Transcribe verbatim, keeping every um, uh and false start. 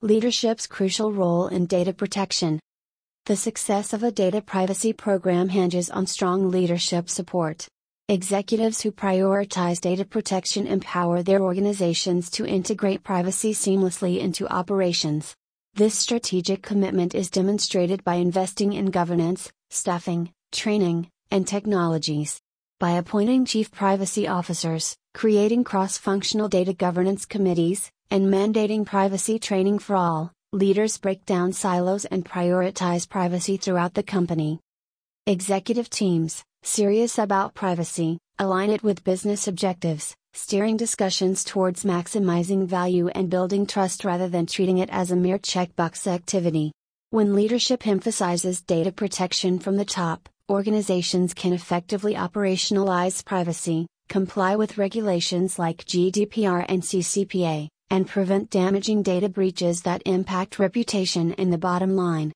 Leadership's crucial role in data protection. The success of a data privacy program hinges on strong leadership support. Executives who prioritize data protection empower their organizations to integrate privacy seamlessly into operations. This strategic commitment is demonstrated by investing in governance, staffing, training, and technologies. By appointing chief privacy officers, creating cross-functional data governance committees, and mandating privacy training for all, leaders break down silos and prioritize privacy throughout the company. Executive teams, serious about privacy, align it with business objectives, steering discussions towards maximizing value and building trust rather than treating it as a mere checkbox activity. When leadership emphasizes data protection from the top, organizations can effectively operationalize privacy, comply with regulations like G D P R and C C P A, and prevent damaging data breaches that impact reputation and the bottom line.